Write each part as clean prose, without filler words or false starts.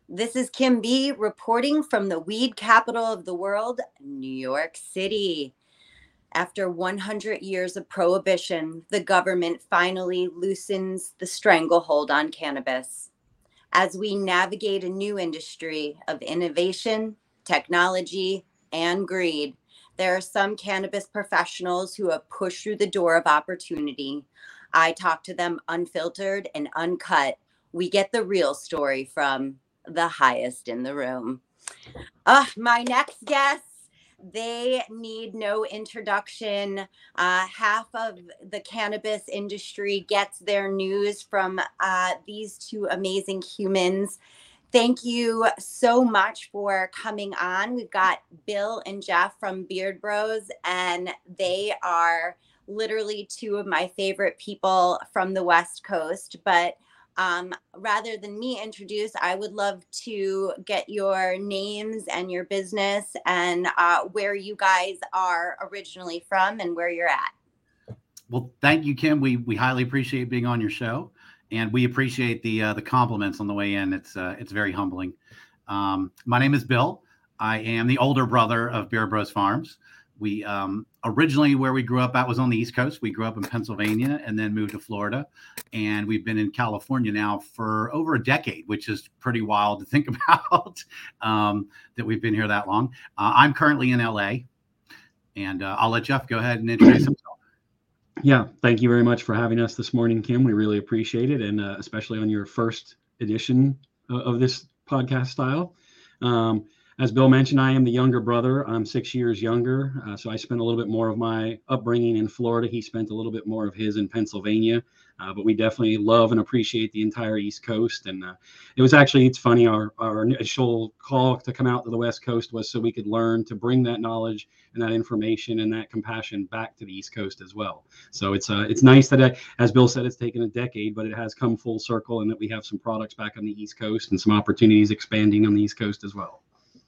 This is Kim B reporting from the weed capital of the world, New York City. After 100 years of prohibition, the government finally loosens the stranglehold on cannabis. As we navigate a new industry of innovation, technology, and greed, there are some cannabis professionals who have pushed through the door of opportunity. I talk to them unfiltered and uncut. We get the real story from the highest in the room. My next guests, they need no introduction. Half of the cannabis industry gets their news from these two amazing humans. Thank you so much for coming on. We've got Bill and Jeff from Beard Bros, and they are literally two of my favorite people from the West Coast. But rather than me introduce, I would love to get your names and your business and where you guys are originally from and where you're at. Well, thank you, Kim. We highly appreciate being on your show, and we appreciate the compliments on the way in. It's very humbling. My name is Bill. I am the older brother of Beard Bros Farms. We originally, where we grew up at was on the East Coast. We grew up in Pennsylvania and then moved to Florida, and we've been in California now for over a decade, which is pretty wild to think about that we've been here that long. I'm currently in LA, and I'll let Jeff go ahead and introduce himself. Yeah, thank you very much for having us this morning, Kim. We really appreciate it, and especially on your first edition of this podcast style. As Bill mentioned, I am the younger brother. I'm 6 years younger, so I spent a little bit more of my upbringing in Florida. He spent a little bit more of his in Pennsylvania, but we definitely love and appreciate the entire East Coast. And it's funny, our initial call to come out to the West Coast was so we could learn to bring that knowledge and that information and that compassion back to the East Coast as well. So it's nice that, as Bill said, it's taken a decade, but it has come full circle, and that we have some products back on the East Coast and some opportunities expanding on the East Coast as well.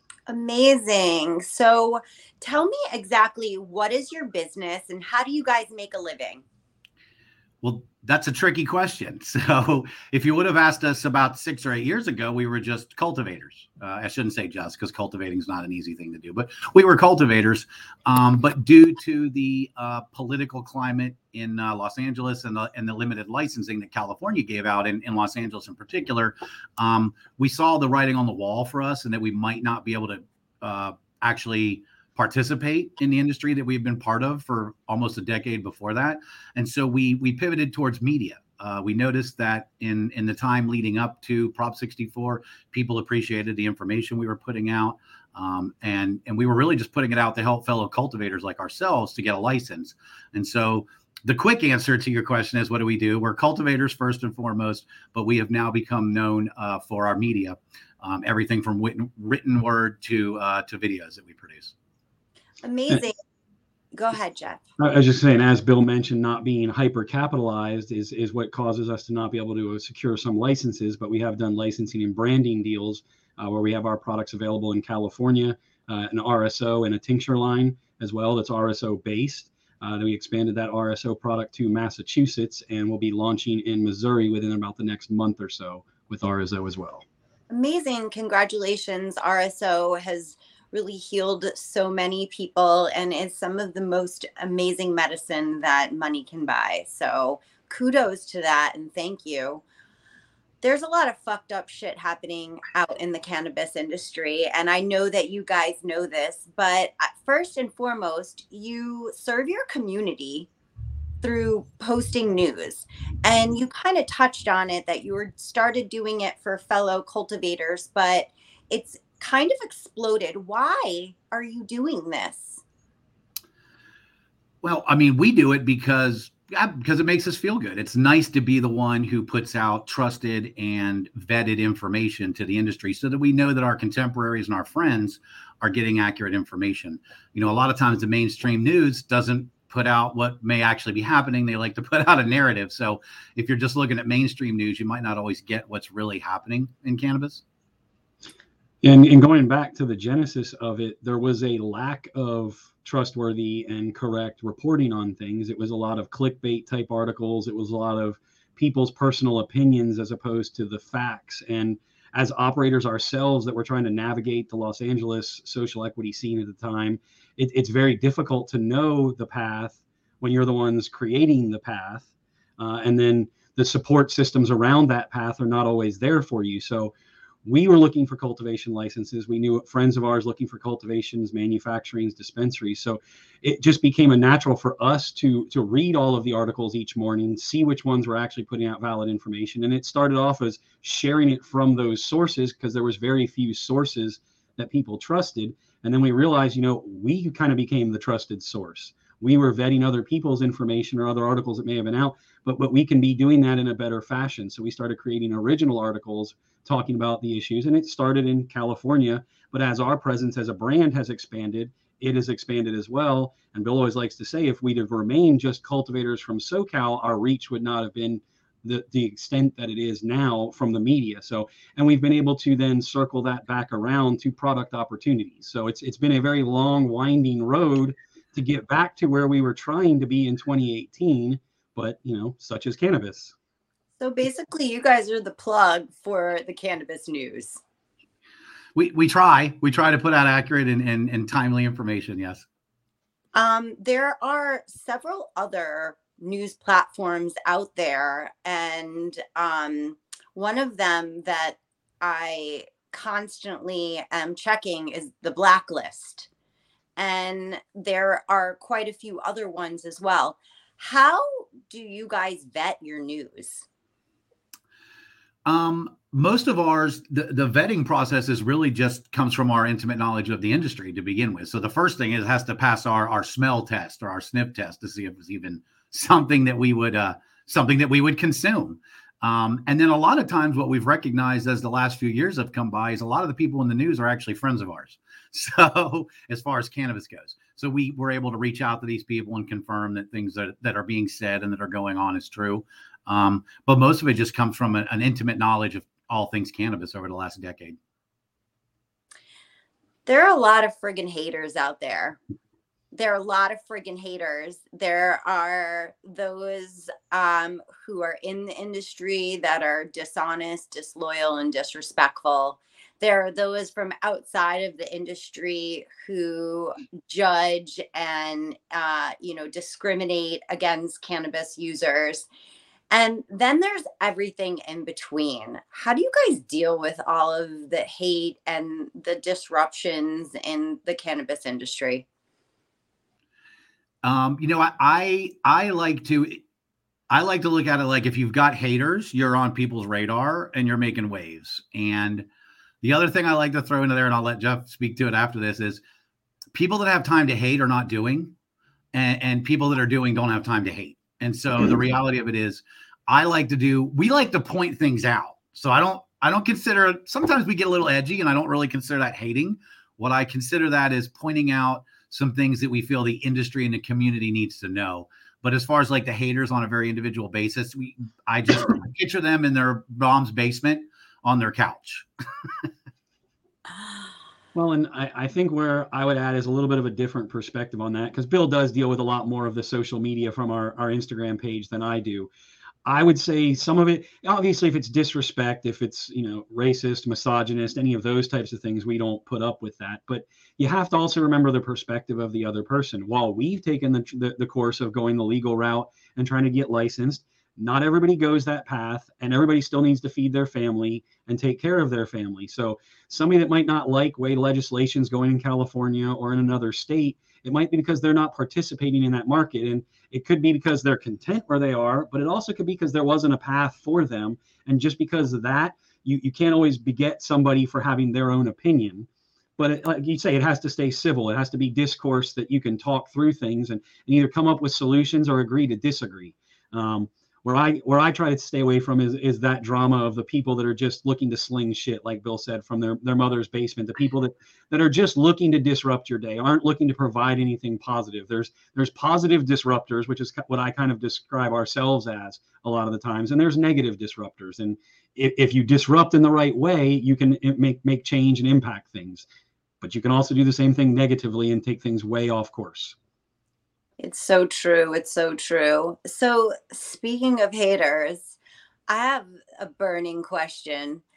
Amazing. So tell me exactly, what is your business and how do you guys make a living? Well, that's a tricky question. So if you would have asked us about 6 or 8 years ago, we were just cultivators. I shouldn't say just, because cultivating is not an easy thing to do, but we were cultivators. But due to the political climate in Los Angeles and the limited licensing that California gave out in Los Angeles in particular, we saw the writing on the wall for us, and that we might not be able to actually participate in the industry that we've been part of for almost a decade before that. And so we pivoted towards media. We noticed that in the time leading up to Prop 64, people appreciated the information we were putting out. And we were really just putting it out to help fellow cultivators like ourselves to get a license. And so the quick answer to your question is, what do we do? We're cultivators first and foremost, but we have now become known for our media, everything from written word to videos that we produce. Amazing. Go ahead, Jeff. I was just saying, as Bill mentioned, not being hyper capitalized is what causes us to not be able to secure some licenses, but we have done licensing and branding deals where we have our products available in California, an RSO and a tincture line as well that's RSO based. Then we expanded that RSO product to Massachusetts, and we'll be launching in Missouri within about the next month or so with RSO as well. Amazing. Congratulations. RSO has really healed so many people and is some of the most amazing medicine that money can buy. So kudos to that, and thank you. There's a lot of fucked up shit happening out in the cannabis industry, and I know that you guys know this, but first and foremost, you serve your community through posting news, and you kind of touched on it that you started doing it for fellow cultivators, but it's kind of exploded. Why are you doing this? Well, I mean, we do it because it makes us feel good. It's nice to be the one who puts out trusted and vetted information to the industry so that we know that our contemporaries and our friends are getting accurate information. You know, a lot of times the mainstream news doesn't put out what may actually be happening. They like to put out a narrative. So if you're just looking at mainstream news, you might not always get what's really happening in cannabis. And going back to the genesis of it, there was a lack of trustworthy and correct reporting on things. It was a lot of clickbait type articles. It was a lot of people's personal opinions as opposed to the facts. And as operators ourselves that were trying to navigate the Los Angeles social equity scene at the time, it's very difficult to know the path when you're the ones creating the path. And then the support systems around that path are not always there for you. So we were looking for cultivation licenses. We knew friends of ours looking for cultivations, manufacturings, dispensaries. So it just became a natural for us to read all of the articles each morning, see which ones were actually putting out valid information. And it started off as sharing it from those sources because there was very few sources that people trusted. And then we realized, we kind of became the trusted source. We were vetting other people's information or other articles that may have been out, but we can be doing that in a better fashion. So we started creating original articles talking about the issues, and it started in California. But as our presence as a brand has expanded, it has expanded as well. And Bill always likes to say, if we'd have remained just cultivators from SoCal, our reach would not have been the extent that it is now from the media. So, and we've been able to then circle that back around to product opportunities. So it's been a very long, winding road to get back to where we were trying to be in 2018, but such as cannabis. So basically, you guys are the plug for the cannabis news. We try to put out accurate and timely information. Yes. There are several other news platforms out there, and one of them that I constantly am checking is the Blacklist, and there are quite a few other ones as well. How do you guys vet your news? Most of ours, the vetting process is really just comes from our intimate knowledge of the industry to begin with. So the first thing is it has to pass our smell test or our sniff test to see if it's even something that we would consume. And then a lot of times what we've recognized as the last few years have come by is a lot of the people in the news are actually friends of ours. So as far as cannabis goes, so we were able to reach out to these people and confirm that things that are being said and that are going on is true. But most of it just comes from an intimate knowledge of all things cannabis over the last decade. There are a lot of friggin' haters out there. There are a lot of friggin' haters. There are those who are in the industry that are dishonest, disloyal, and disrespectful. There are those from outside of the industry who judge and, discriminate against cannabis users. And then there's everything in between. How do you guys deal with all of the hate and the disruptions in the cannabis industry? I like to look at it like if you've got haters, you're on people's radar and you're making waves. And the other thing I like to throw into there, and I'll let Jeff speak to it after this, is people that have time to hate are not doing, and people that are doing don't have time to hate. And so the reality of it is we like to point things out. So I don't consider, sometimes we get a little edgy and I don't really consider that hating. What I consider that is pointing out some things that we feel the industry and the community needs to know. But as far as like the haters on a very individual basis, I just picture them in their mom's basement on their couch. Well, and I think where I would add is a little bit of a different perspective on that, because Bill does deal with a lot more of the social media from our Instagram page than I do. I would say some of it, obviously, if it's disrespect, if it's, racist, misogynist, any of those types of things, we don't put up with that. But you have to also remember the perspective of the other person. While we've taken the course of going the legal route and trying to get licensed, not everybody goes that path, and everybody still needs to feed their family and take care of their family. So somebody that might not like way legislation's going in California or in another state, it might be because they're not participating in that market. And it could be because they're content where they are, but it also could be because there wasn't a path for them. And just because of that, you can't always beget somebody for having their own opinion. But like you say, it has to stay civil. It has to be discourse that you can talk through things and either come up with solutions or agree to disagree. Where I try to stay away from is that drama of the people that are just looking to sling shit, like Bill said, from their mother's basement. The people that are just looking to disrupt your day, aren't looking to provide anything positive. There's positive disruptors, which is what I kind of describe ourselves as a lot of the times, and there's negative disruptors. And if you disrupt in the right way, you can make change and impact things. But you can also do the same thing negatively and take things way off course. It's so true. It's so true. So speaking of haters, I have a burning question.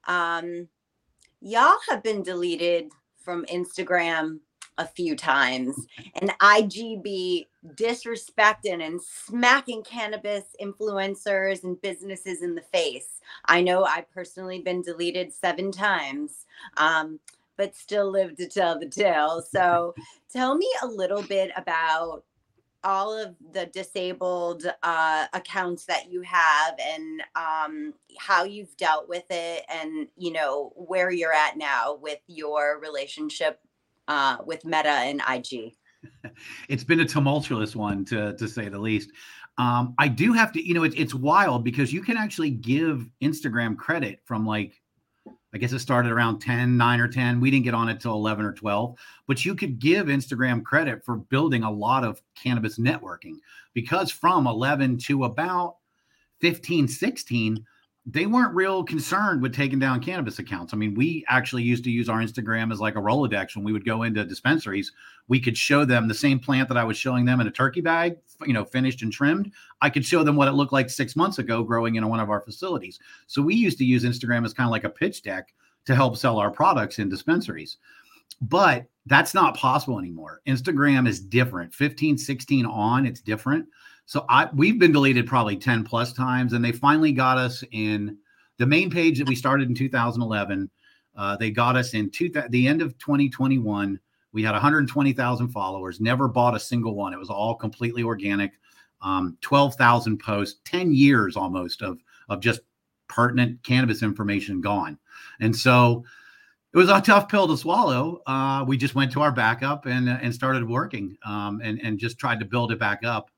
Y'all have been deleted from Instagram a few times, and IGB disrespecting and smacking cannabis influencers and businesses in the face. I know I've personally been deleted 7 times, but still live to tell the tale. So tell me a little bit about all of the disabled accounts that you have, and how you've dealt with it, and where you're at now with your relationship with Meta and IG. It's been a tumultuous one, to say the least. I do have to, it's wild because you can actually give Instagram credit from, like, I guess it started around 9 or 10. We didn't get on it till 11 or 12, but you could give Instagram credit for building a lot of cannabis networking, because from 11 to about 15, 16, they weren't real concerned with taking down cannabis accounts. I mean, we actually used to use our Instagram as like a Rolodex. When we would go into dispensaries, we could show them the same plant that I was showing them in a turkey bag, finished and trimmed. I could show them what it looked like 6 months ago growing in one of our facilities. So we used to use Instagram as kind of like a pitch deck to help sell our products in dispensaries. But that's not possible anymore. Instagram is different. 15, 16 on, it's different. So we've been deleted probably 10 plus times, and they finally got us in the main page that we started in 2011. They got us in the end of 2021. We had 120,000 followers, never bought a single one. It was all completely organic. 12,000 posts, 10 years almost of just pertinent cannabis information gone. And so it was a tough pill to swallow. We just went to our backup and started working and just tried to build it back up.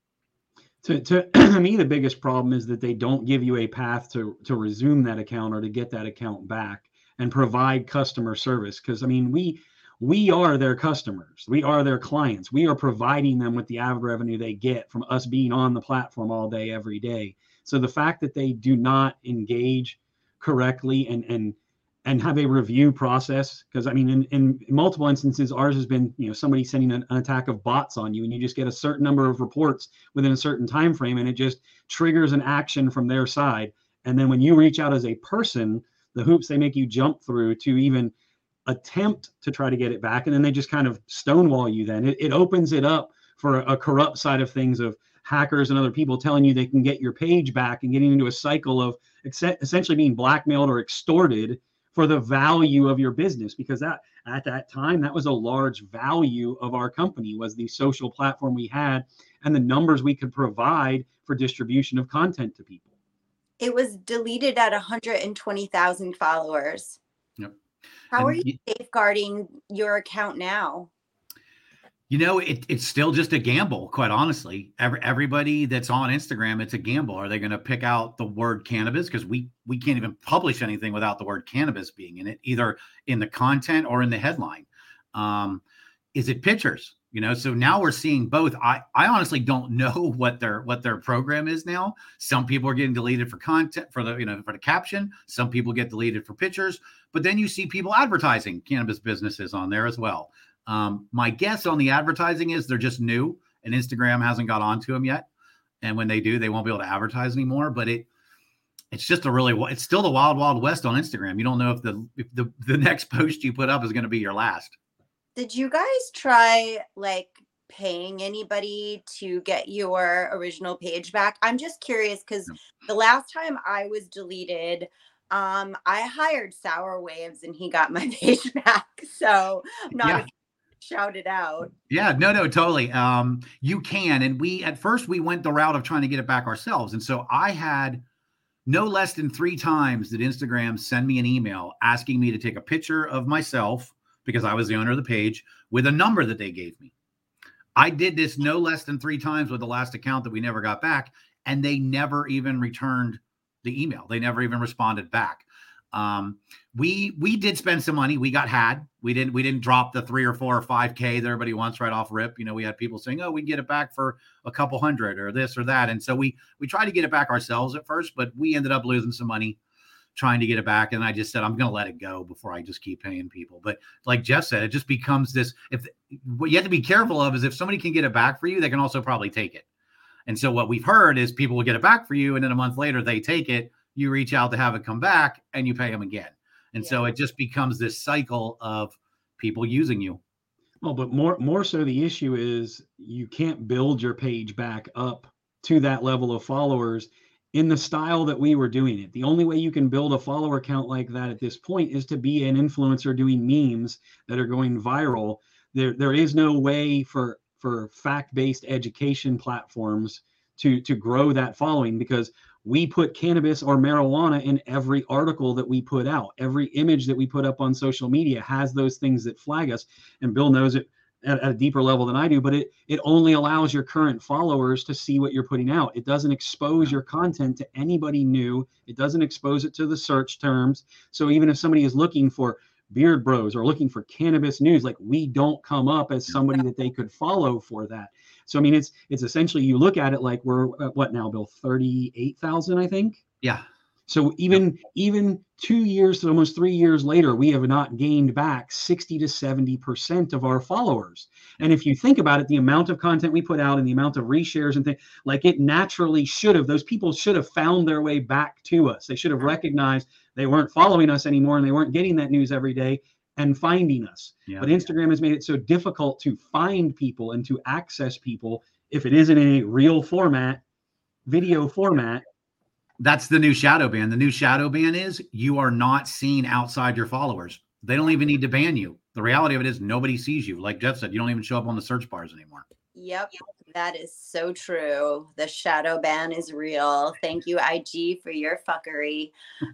To me, the biggest problem is that they don't give you a path to resume that account or to get that account back and provide customer service. Because, I mean, we are their customers. We are their clients. We are providing them with the ad revenue they get from us being on the platform all day, every day. So the fact that they do not engage correctly and have a review process, because I mean, in multiple instances, ours has been, somebody sending an attack of bots on you, and you just get a certain number of reports within a certain time frame, and it just triggers an action from their side. And then when you reach out as a person, the hoops they make you jump through to even attempt to try to get it back, and then they just kind of stonewall you. Then it opens it up for a corrupt side of things, of hackers and other people telling you they can get your page back and getting into a cycle of essentially being blackmailed or extorted for the value of your business, because that at that time, that was a large value of our company, was the social platform we had and the numbers we could provide for distribution of content to people. It was deleted at 120,000 followers. Yep. How are you safeguarding your account now? It's still just a gamble, quite honestly. Everybody that's on Instagram, it's a gamble. Are they going to pick out the word cannabis? Because we can't even publish anything without the word cannabis being in it, either in the content or in the headline. Is it pictures? So now we're seeing both. I honestly don't know what their program is now. Some people are getting deleted for content, for the caption. Some people get deleted for pictures. But then you see people advertising cannabis businesses on there as well. My guess on the advertising is they're just new and Instagram hasn't got onto them yet. And when they do, they won't be able to advertise anymore. But it's just it's still the wild, wild west on Instagram. You don't know if the next post you put up is going to be your last. Did you guys try paying anybody to get your original page back? I'm just curious, because the last time I was deleted, I hired Sour Waves and he got my page back. So I'm not shout it out. Yeah, no, totally. You can. And at first we went the route of trying to get it back ourselves. And so I had no less than 3 times that Instagram send me an email asking me to take a picture of myself, because I was the owner of the page, with a number that they gave me. I did this no less than 3 times with the last account that we never got back. And they never even returned the email. They never even responded back. We did spend some money. We got had. We didn't drop the 3 or 4 or 5K that everybody wants right off rip. We had people saying, "Oh, we can get it back for a couple hundred or this or that." And so we tried to get it back ourselves at first, but we ended up losing some money trying to get it back. And I just said, I'm going to let it go before I just keep paying people. But like Jeff said, it just becomes this, what you have to be careful of is if somebody can get it back for you, they can also probably take it. And so what we've heard is people will get it back for you, and then a month later they take it you reach out to have it come back, and you pay them again. And Yeah. so it just becomes this cycle of people using you. Well, but more so the issue is you can't build your page back up to that level of followers in the style that we were doing it. The only way you can build a follower count like that at this point is to be an influencer doing memes that are going viral. There is no way for fact-based education platforms to grow that following, because we put cannabis or marijuana in every article that we put out. Every image that we put up on social media has those things that flag us. And Bill knows it at a deeper level than I do, but it only allows your current followers to see what you're putting out. It doesn't expose your content to anybody new. It doesn't expose it to the search terms. So even if somebody is looking for Beard Bros or looking for cannabis news, like, we don't come up as somebody that they could follow for that. So I mean, it's essentially, you look at it like, we're at what now, Bill? 38,000, I think. Yeah. So even 2 years to almost 3 years later, we have not gained back 60 to 70% of our followers. And if you think about it, the amount of content we put out and the amount of reshares and things, like, it naturally should have, those people should have found their way back to us. They should have recognized they weren't following us anymore and they weren't getting that news every day and finding us. Yeah. But Instagram has made it so difficult to find people and to access people if it isn't in a real format, video format. That's the new shadow ban. The new shadow ban is you are not seen outside your followers. They don't even need to ban you. The reality of it is nobody sees you. Like Jeff said, you don't even show up on the search bars anymore. Yep, that is so true. The shadow ban is real. Thank you, IG, for your fuckery.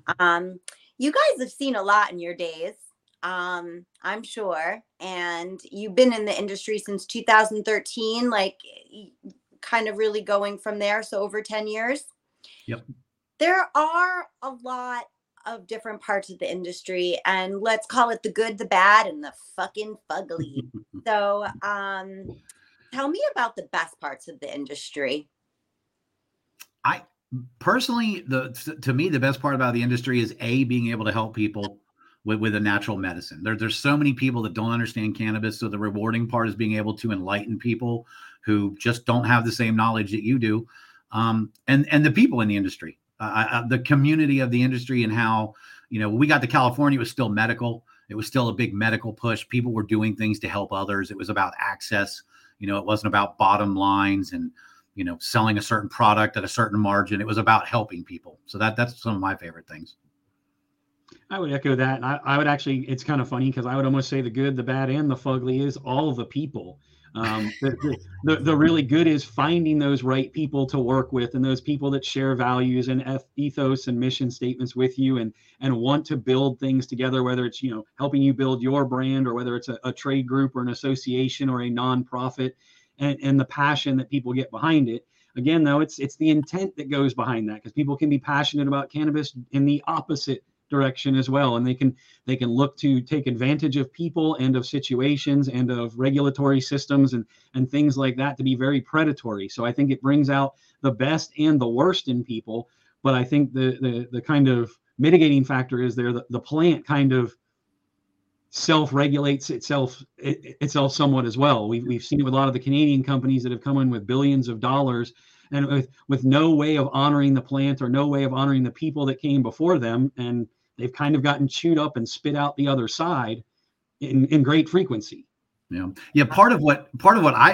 You guys have seen a lot in your days, I'm sure. And you've been in the industry since 2013, like, kind of really going from there. So over 10 years. Yep. There are a lot of different parts of the industry, and let's call it the good, the bad, and the fucking fugly. So, tell me about the best parts of the industry. I personally, to me, the best part about the industry is being able to help people with a natural medicine. There's so many people that don't understand cannabis. So the rewarding part is being able to enlighten people who just don't have the same knowledge that you do. And the people in the industry, the community of the industry, and how, we got to California, it was still medical. It was still a big medical push. People were doing things to help others. It was about access. It wasn't about bottom lines and, selling a certain product at a certain margin. It was about helping people. So that's some of my favorite things. I would echo that. And I would actually, it's kind of funny because I would almost say the good, the bad, and the fugly is all the people. The really good is finding those right people to work with, and those people that share values and ethos and mission statements with you, and want to build things together, whether it's, helping you build your brand, or whether it's a trade group or an association or a nonprofit, and the passion that people get behind it. Again, though, it's the intent that goes behind that, because people can be passionate about cannabis in the opposite direction as well, and they can look to take advantage of people and of situations and of regulatory systems and things like that to be very predatory. So I think it brings out the best and the worst in people, but I think the kind of mitigating factor is there. The plant kind of self-regulates itself somewhat as well. We've seen it with a lot of the Canadian companies that have come in with billions of dollars, and with no way of honoring the plant or no way of honoring the people that came before them, and they've kind of gotten chewed up and spit out the other side in great frequency. Yeah. Part of what one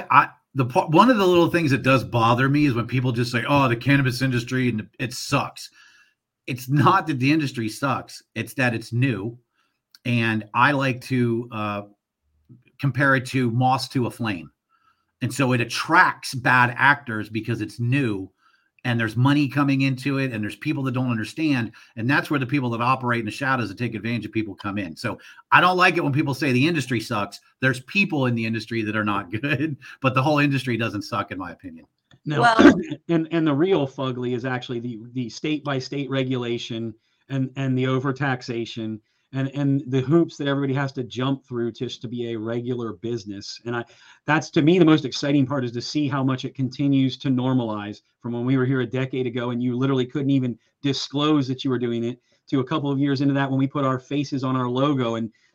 of the little things that does bother me is when people just say, "Oh, the cannabis industry, and it sucks." It's not that the industry sucks; it's that it's new, and I like to compare it to moss to a flame, and so it attracts bad actors because it's new. And there's money coming into it, and there's people that don't understand. And that's where the people that operate in the shadows that take advantage of people come in. So I don't like it when people say the industry sucks. There's people in the industry that are not good, but the whole industry doesn't suck, in my opinion. No, well, and the real fugly is actually the state by state regulation and the overtaxation and the hoops that everybody has to jump through just to be a regular business. And that's, to me, the most exciting part, is to see how much it continues to normalize from when we were here a decade ago and you literally couldn't even disclose that you were doing it, to a couple of years into that when we put our faces on our logo and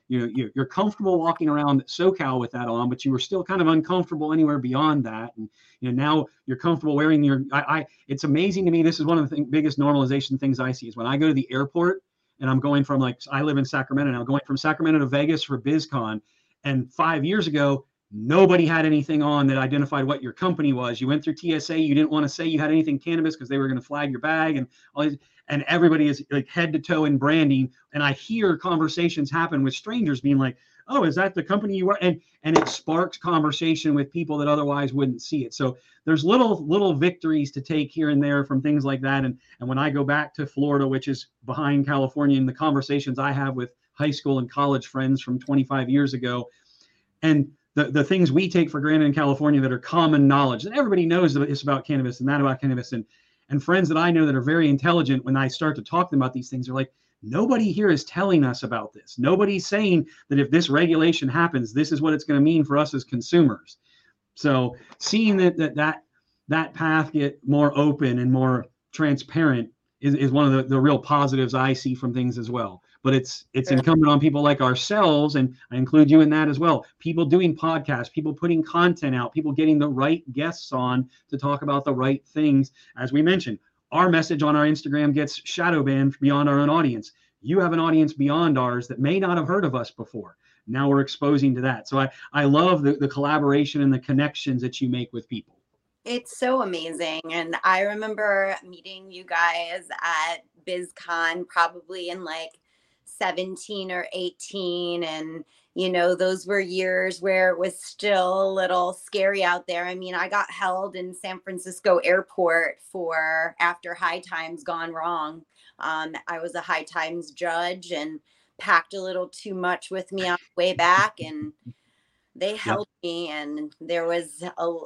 you're comfortable walking around SoCal with that on, but you were still kind of uncomfortable anywhere beyond that. And now you're comfortable wearing your. It's amazing to me. This is one of the biggest normalization things I see is when I go to the airport and I'm going from I live in Sacramento now, going from Sacramento to Vegas for BizCon, and 5 years ago, nobody had anything on that identified what your company was. You went through TSA. You didn't want to say you had anything cannabis because they were going to flag your bag and all these, and everybody is like head to toe in branding. And I hear conversations happen with strangers being like, oh, is that the company you are? And it sparks conversation with people that otherwise wouldn't see it. So there's little victories to take here and there from things like that. And when I go back to Florida, which is behind California, and the conversations I have with high school and college friends from 25 years ago, and the things we take for granted in California that are common knowledge, and everybody knows that it's about cannabis and that about cannabis, and friends that I know that are very intelligent, when I start to talk to them about these things, are like, nobody here is telling us about this. Nobody's saying that if this regulation happens, this is what it's going to mean for us as consumers. So seeing that path get more open and more transparent is one of the real positives I see from things as well. But it's incumbent on people like ourselves, and I include you in that as well. People doing podcasts, people putting content out, people getting the right guests on to talk about the right things. As we mentioned, our message on our Instagram gets shadow banned beyond our own audience. You have an audience beyond ours that may not have heard of us before. Now we're exposing to that. So I love the collaboration and the connections that you make with people. It's so amazing. And I remember meeting you guys at BizCon probably in 17 or 18. And, those were years where it was still a little scary out there. I mean, I got held in San Francisco airport for after High Times gone wrong. I was a High Times judge and packed a little too much with me on the way back. And they held me, and there was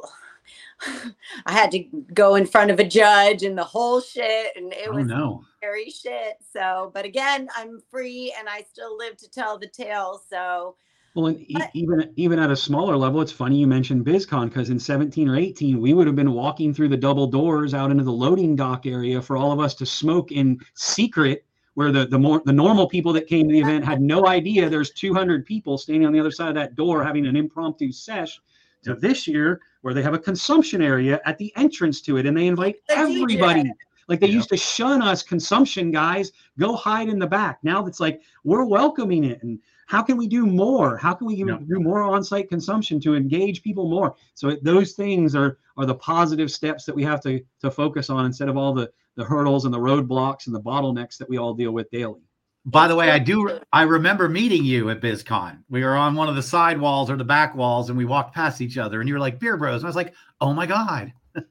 I had to go in front of a judge and the whole shit. And it was scary shit. So, but again, I'm free and I still live to tell the tale. So, well, and even at a smaller level, it's funny you mentioned BizCon, because in 17 or 18, we would have been walking through the double doors out into the loading dock area for all of us to smoke in secret, where the normal people that came to the event had no idea there's 200 people standing on the other side of that door having an impromptu sesh. To this year, where they have a consumption area at the entrance to it, and they invite everybody. Like they used to shun us consumption guys, go hide in the back. Now it's like, we're welcoming it. And how can we do more? How can we do more on-site consumption to engage people more? So those things are the positive steps that we have to focus on, instead of all the hurdles and the roadblocks and the bottlenecks that we all deal with daily. By the way, I remember meeting you at BizCon. We were on one of the side walls or the back walls, and we walked past each other, and you were like, Beer Bros. And I was like, oh my God.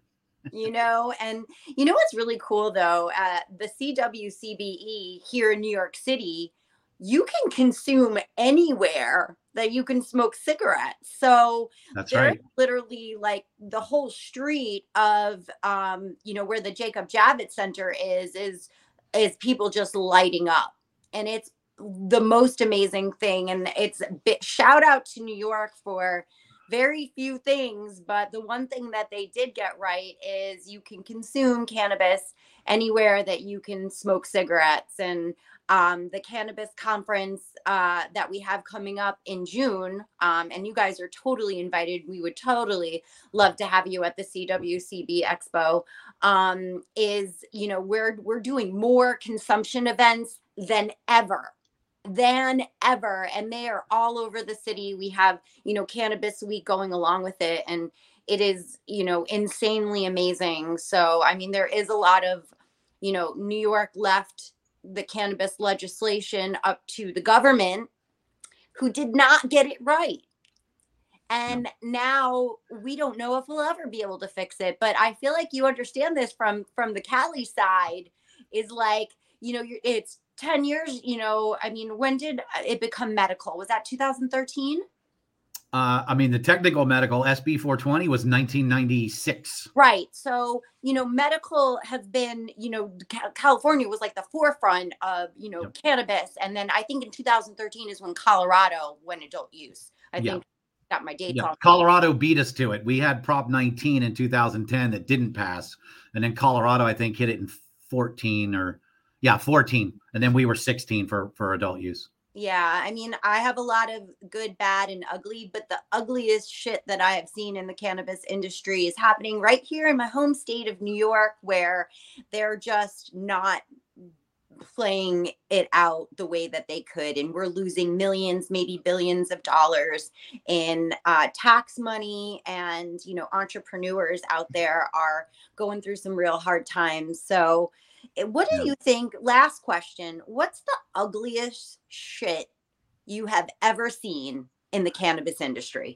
And what's really cool though, at the CWCBE here in New York City, you can consume anywhere that you can smoke cigarettes. So that's right. Literally the whole street of, where the Jacob Javits Center is people just lighting up. And it's the most amazing thing. And it's shout out to New York for very few things. But the one thing that they did get right is you can consume cannabis anywhere that you can smoke cigarettes. And the cannabis conference that we have coming up in June, and you guys are totally invited. We would totally love to have you at the CWCB Expo. Is we're doing more consumption events than ever, and they are all over the city. We have Cannabis Week going along with it, and it is insanely amazing. So I mean, there is a lot of New York left the cannabis legislation up to the government, who did not get it right. And now we don't know if we'll ever be able to fix it. But I feel like you understand this from the Cali side, is it's 10 years, I mean, when did it become medical? Was that 2013? The technical medical SB 420 was 1996. Right. So, medical has been, California was like the forefront of, cannabis. And then I think in 2013 is when Colorado went adult use. I think got my dates on. Colorado beat us to it. We had Prop 19 in 2010 that didn't pass. And then Colorado, I think, hit it in 14. And then we were 16 for adult use. Yeah, I mean, I have a lot of good, bad, and ugly, but the ugliest shit that I have seen in the cannabis industry is happening right here in my home state of New York, where they're just not playing it out the way that they could. And we're losing millions, maybe billions of dollars in tax money. And, entrepreneurs out there are going through some real hard times. So, what do Yeah. you think? Last question. What's the ugliest shit you have ever seen in the cannabis industry?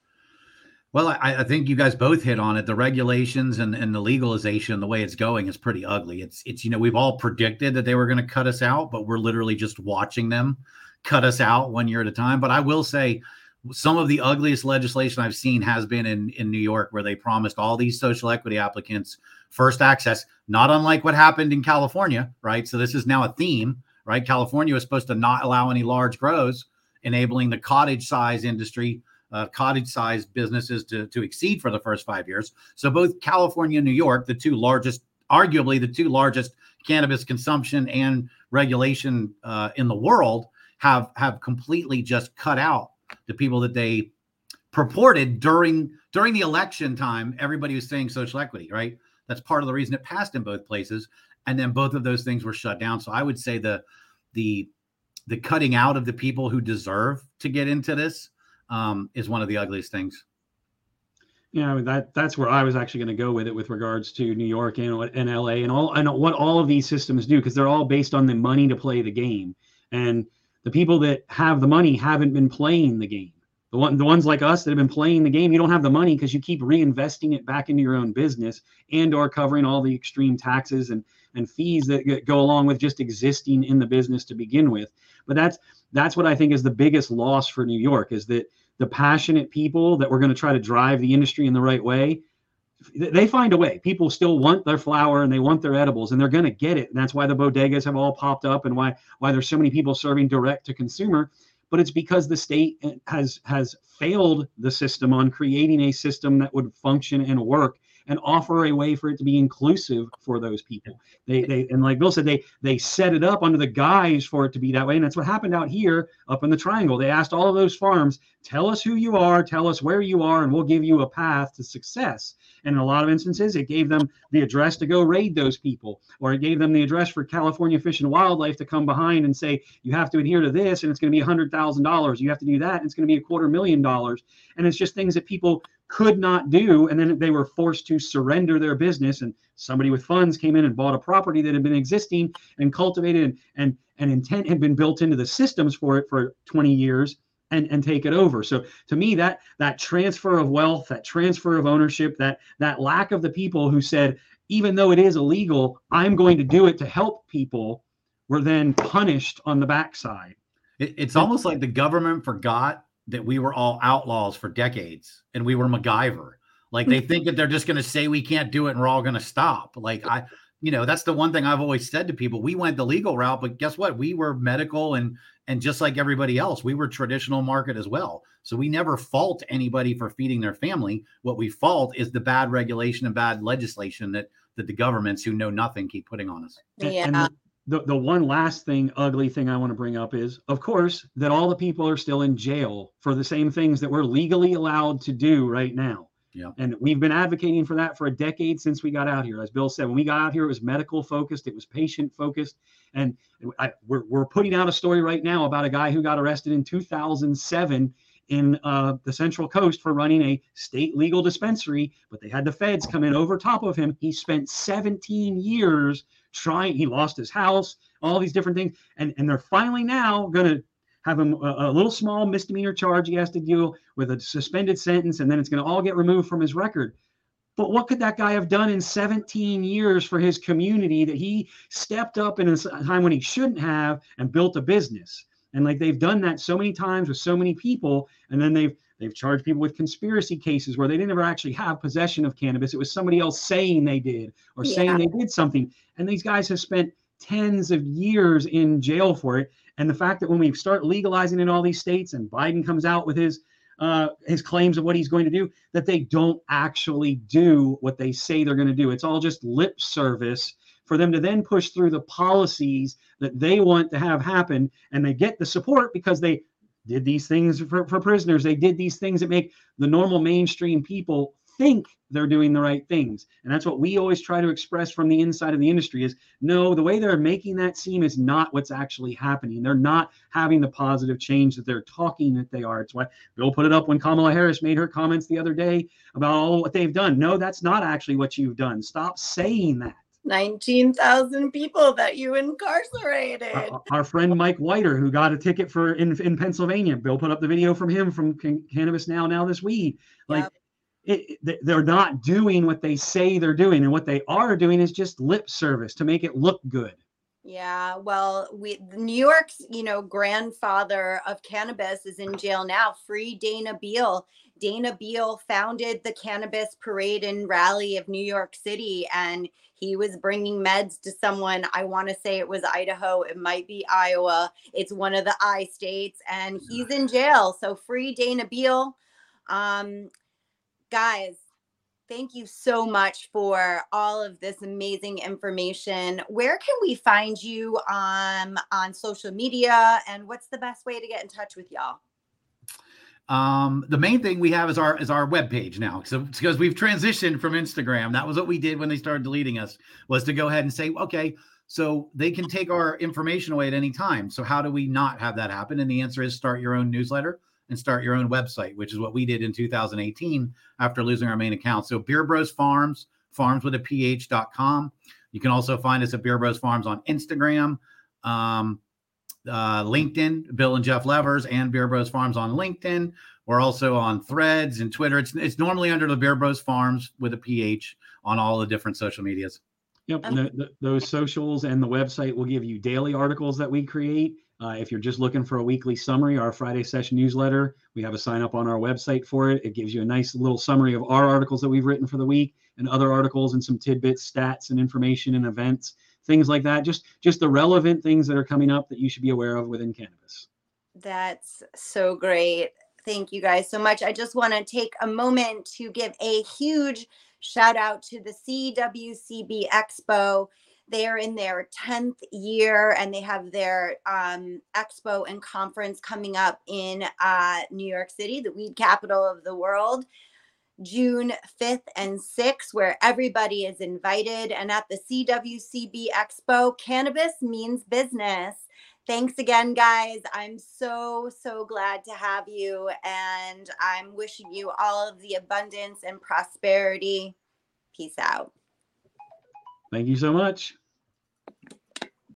Well, I think you guys both hit on it. The regulations and the legalization, the way it's going is pretty ugly. It's we've all predicted that they were going to cut us out, but we're literally just watching them cut us out 1 year at a time. But I will say some of the ugliest legislation I've seen has been in New York, where they promised all these social equity applicants first access, not unlike what happened in California, right? So this is now a theme, right? California was supposed to not allow any large grows, enabling the cottage size industry, cottage-sized businesses to exceed for the first 5 years. So both California and New York, arguably the two largest cannabis consumption and regulation in the world, have completely just cut out the people that they purported during the election time. Everybody was saying social equity, right? That's part of the reason it passed in both places. And then both of those things were shut down. So I would say the cutting out of the people who deserve to get into this is one of the ugliest things. That's where I was actually going to go with it, with regards to New York and LA and what all of these systems do, because they're all based on the money to play the game. And the people that have the money haven't been playing the game. The ones like us that have been playing the game, you don't have the money because you keep reinvesting it back into your own business and or covering all the extreme taxes and fees that go along with just existing in the business to begin with. But that's what I think is the biggest loss for New York, is that the passionate people that we're going to try to drive the industry in the right way, they find a way. People still want their flower and they want their edibles, and they're going to get it. And that's why the bodegas have all popped up, and why there's so many people serving direct to consumer. But it's because the state has failed the system on creating a system that would function and work and offer a way for it to be inclusive for those people. They and like Bill said, they set it up under the guise for it to be that way. And that's what happened out here up in the Triangle. They asked all of those farms, tell us who you are, tell us where you are, and we'll give you a path to success. And in a lot of instances, it gave them the address to go raid those people, or it gave them the address for California Fish and Wildlife to come behind and say, you have to adhere to this, and it's going to be $100,000. You have to do that, and it's going to be $250,000. And it's just things that people could not do, and then they were forced to surrender their business, and somebody with funds came in and bought a property that had been existing and cultivated, and intent had been built into the systems for it for 20 years, and take it over. So to me, that transfer of wealth, that transfer of ownership, that lack of the people who said, even though it is illegal, I'm going to do it to help people, were then punished on the backside. It's almost like the government forgot that we were all outlaws for decades and we were MacGyver. Like, they think that they're just going to say we can't do it and we're all going to stop. Like, that's the one thing I've always said to people. We went the legal route, but guess what? We were medical and just like everybody else, we were traditional market as well. So we never fault anybody for feeding their family. What we fault is the bad regulation and bad legislation that the governments who know nothing keep putting on us. Yeah. And the one last ugly thing I want to bring up is, of course, that all the people are still in jail for the same things that we're legally allowed to do right now. Yeah. And we've been advocating for that for a decade since we got out here. As Bill said, when we got out here, it was medical focused, it was patient focused. And we're putting out a story right now about a guy who got arrested in 2007 in the Central Coast for running a state legal dispensary, but they had the feds come in over top of him. He spent 17 years he lost his house, all these different things. And they're finally now going to have him a little small misdemeanor charge. He has to deal with a suspended sentence, and then it's going to all get removed from his record. But what could that guy have done in 17 years for his community that he stepped up in a time when he shouldn't have and built a business? And like, they've done that so many times with so many people, and then they've charged people with conspiracy cases where they didn't ever actually have possession of cannabis. It was somebody else saying they did, or saying they did something. And these guys have spent tens of years in jail for it. And the fact that when we start legalizing in all these states and Biden comes out with his claims of what he's going to do, that they don't actually do what they say they're going to do. It's all just lip service for them to then push through the policies that they want to have happen. And they get the support because they did these things for prisoners. They did these things that make the normal mainstream people think they're doing the right things. And that's what we always try to express from the inside of the industry is, no, the way they're making that seem is not what's actually happening. They're not having the positive change that they're talking that they are. It's why Bill put it up when Kamala Harris made her comments the other day about all what they've done. No, that's not actually what you've done. Stop saying that. 19,000 people that you incarcerated. Our friend Mike Whiter, who got a ticket for in Pennsylvania, Bill put up the video from him from Cannabis Now This Weed. Like, yep. They're not doing what they say they're doing, and what they are doing is just lip service to make it look good. Yeah, well, New York's, grandfather of cannabis is in jail now. Free Dana Beal. Dana Beal founded the Cannabis Parade and Rally of New York City, and he was bringing meds to someone. I want to say it was Idaho. It might be Iowa. It's one of the I states, and he's in jail. So free Dana Beal. Guys, thank you so much for all of this amazing information. Where can we find you on social media, and what's the best way to get in touch with y'all? The main thing we have is our webpage now. So it's because we've transitioned from Instagram. That was what we did when they started deleting us, was to go ahead and say, okay, so they can take our information away at any time. So how do we not have that happen? And the answer is start your own newsletter and start your own website, which is what we did in 2018 after losing our main account. So Beer Bros Farms, farms.com. You can also find us at Beer Bros Farms on Instagram, LinkedIn, Bill and Jeff Levers, and Beer Bros Farms on LinkedIn. We're also on Threads and Twitter. It's normally under the Beer Bros Farms with a PH on all the different social medias. Yep, and those socials and the website will give you daily articles that we create. If you're just looking for a weekly summary, our Friday session newsletter, we have a sign up on our website for it. It gives you a nice little summary of our articles that we've written for the week and other articles and some tidbits, stats and information and events, things like that. Just the relevant things that are coming up that you should be aware of within cannabis. That's so great. Thank you guys so much. I just want to take a moment to give a huge shout out to the CWCB Expo. They are in their 10th year, and they have their expo and conference coming up in New York City, the weed capital of the world, June 5th and 6th, where everybody is invited. And at the CWCB Expo, cannabis means business. Thanks again, guys. I'm so, so glad to have you, and I'm wishing you all of the abundance and prosperity. Peace out. Thank you so much.